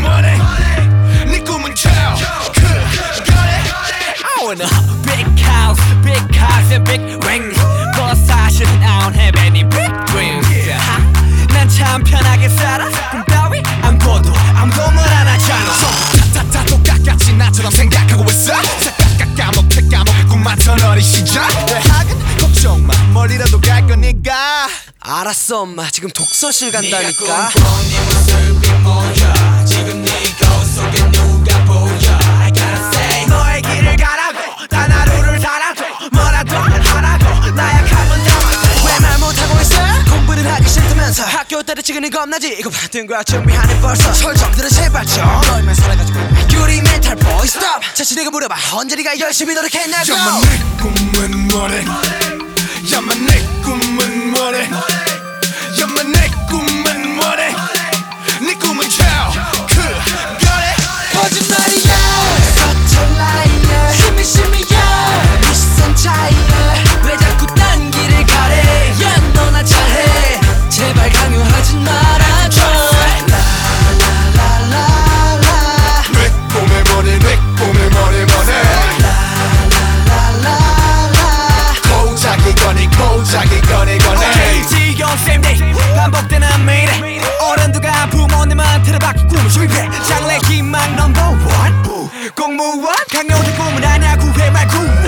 money 네 꿈은 cow I want a big house and big ring but 사실은 I don't have any big dreams 난 참 편하게 살아 꿈 따위 안 꿔도 아무것도 안 하잖아 다 똑같이 나처럼 생각하고 있어 까먹고 맞던 어린 시절 내 학은 걱정 마 멀리라도 갈 거니까 알았어 엄마 지금 독서실 간다니까 네 모습이 뭐야 지금 네 거울 속에 누가 보여 I gotta say 너의 길을 가라고 단 하루를 살아도 뭐라도 하라고 나약함은 담아도 왜 말 못하고 있어 공부는 하기 싫다면서 학교 때려치기는 겁나지 이거 받은 거야 준비하네 벌써 설정들은 제발 좀 너희만 살아가지고 유리 멘탈 보이 스톱 자신에게 물어봐 언제 네가 열심히 노력했냐고 야마 내 꿈은 뭐래 야마 내 꿈은 뭐래 야마 내 꿈은 뭐래 네 꿈은 cow 그거래 거짓말이야 서툴 라이어 심이야 네 시선 차이야 왜 자꾸 딴 길을 가래 야 너나 잘해 제발 강요하진 말아줘 라라라라라 내 꿈의 머리 내 꿈의 머리 고작이 거니 오케이 지겨운 same day 반복되는 매일 어른들과 부모님한테 받기 꿈을 실패 장래 희망 넘버 원 공무원 강요된 꿈은 아냐 구해 말 구원